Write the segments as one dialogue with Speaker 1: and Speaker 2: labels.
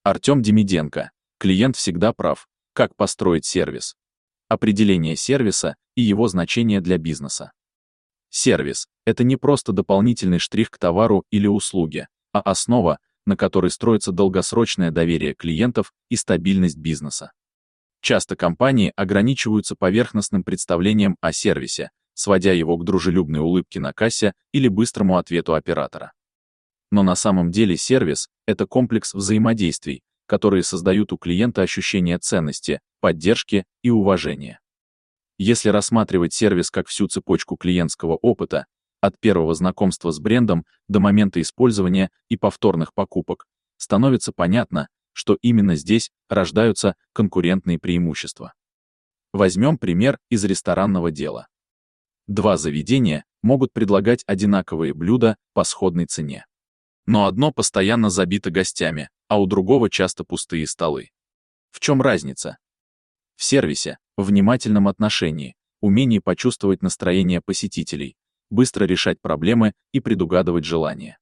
Speaker 1: Артем Демиденко. Клиент всегда прав. Как построить сервис? Определение сервиса и его значение для бизнеса. Сервис — это не просто дополнительный штрих к товару или услуге, а основа, на которой строится долгосрочное доверие клиентов и стабильность бизнеса. Часто компании ограничиваются поверхностным представлением о сервисе, сводя его к дружелюбной улыбке на кассе или быстрому ответу оператора. Но на самом деле сервис — это комплекс взаимодействий, которые создают у клиента ощущение ценности, поддержки и уважения. Если рассматривать сервис как всю цепочку клиентского опыта, от первого знакомства с брендом до момента использования и повторных покупок, становится понятно, что именно здесь рождаются конкурентные преимущества. Возьмем пример из ресторанного дела. Два заведения могут предлагать одинаковые блюда по сходной цене. Но одно постоянно забито гостями, а у другого часто пустые столы. В чем разница? В сервисе, в внимательном отношении, умении почувствовать настроение посетителей, быстро решать проблемы и предугадывать желания.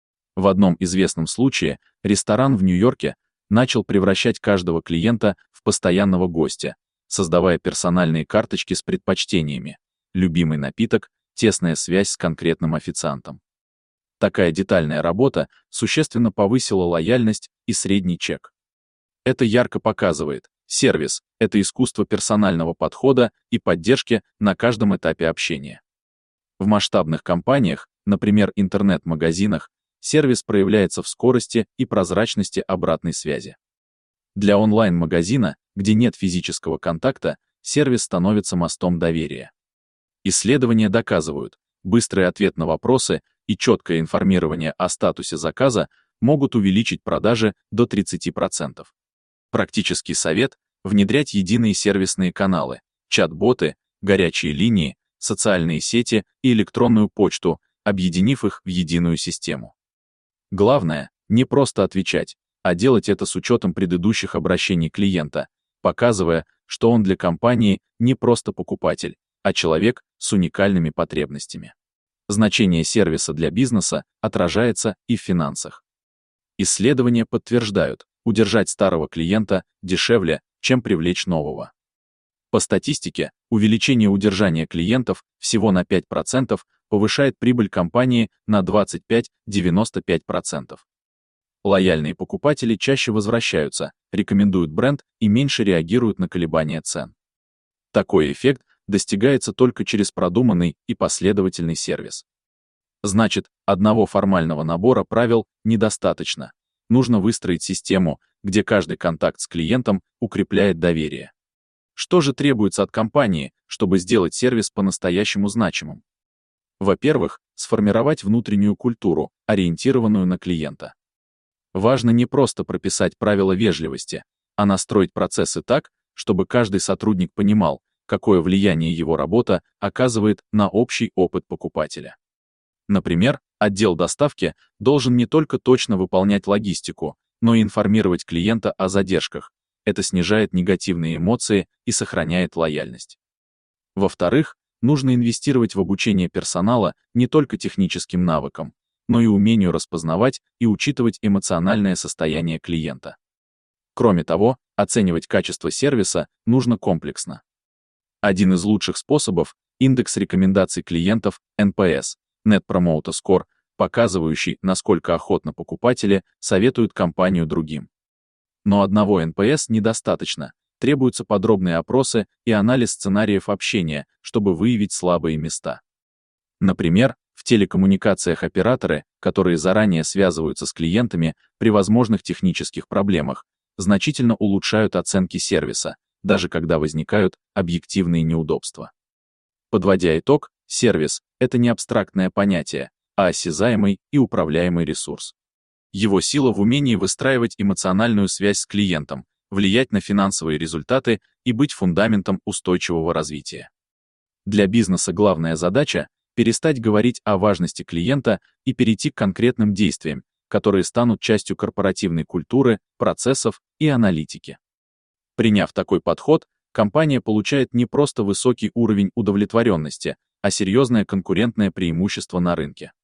Speaker 1: В одном известном случае ресторан в Нью-Йорке начал превращать каждого клиента в постоянного гостя, создавая персональные карточки с предпочтениями, любимый напиток, тесная связь с конкретным официантом. Такая детальная работа существенно повысила лояльность и средний чек. Это ярко показывает, сервис — это искусство персонального подхода и поддержки на каждом этапе общения. В масштабных компаниях, например, интернет-магазинах, сервис проявляется в скорости и прозрачности обратной связи. Для онлайн-магазина, где нет физического контакта, сервис становится мостом доверия. Исследования доказывают, быстрый ответ на вопросы и четкое информирование о статусе заказа могут увеличить продажи до 30%. Практический совет — внедрять единые сервисные каналы, чат-боты, горячие линии, социальные сети и электронную почту, объединив их в единую систему. Главное — не просто отвечать, а делать это с учетом предыдущих обращений клиента, показывая, что он для компании не просто покупатель, а человек с уникальными потребностями. Значение сервиса для бизнеса отражается и в финансах. Исследования подтверждают, удержать старого клиента дешевле, чем привлечь нового. По статистике, увеличение удержания клиентов всего на 5% повышает прибыль компании на 25-95%. Лояльные покупатели чаще возвращаются, рекомендуют бренд и меньше реагируют на колебания цен. Такой эффект достигается только через продуманный и последовательный сервис. Значит, одного формального набора правил недостаточно. Нужно выстроить систему, где каждый контакт с клиентом укрепляет доверие. Что же требуется от компании, чтобы сделать сервис по-настоящему значимым? Во-первых, сформировать внутреннюю культуру, ориентированную на клиента. Важно не просто прописать правила вежливости, а настроить процессы так, чтобы каждый сотрудник понимал, какое влияние его работа оказывает на общий опыт покупателя. Например, отдел доставки должен не только точно выполнять логистику, но и информировать клиента о задержках. Это снижает негативные эмоции и сохраняет лояльность. Во-вторых, нужно инвестировать в обучение персонала не только техническим навыкам, но и умению распознавать и учитывать эмоциональное состояние клиента. Кроме того, оценивать качество сервиса нужно комплексно. Один из лучших способов — индекс рекомендаций клиентов NPS, Net Promoter Score, показывающий, насколько охотно покупатели советуют компанию другим. Но одного NPS недостаточно, требуются подробные опросы и анализ сценариев общения, чтобы выявить слабые места. Например, в телекоммуникациях операторы, которые заранее связываются с клиентами при возможных технических проблемах, значительно улучшают оценки сервиса, даже когда возникают объективные неудобства. Подводя итог, сервис — это не абстрактное понятие, а осязаемый и управляемый ресурс. Его сила в умении выстраивать эмоциональную связь с клиентом, влиять на финансовые результаты и быть фундаментом устойчивого развития. Для бизнеса главная задача — перестать говорить о важности клиента и перейти к конкретным действиям, которые станут частью корпоративной культуры, процессов и аналитики. Приняв такой подход, компания получает не просто высокий уровень удовлетворенности, а серьезное конкурентное преимущество на рынке.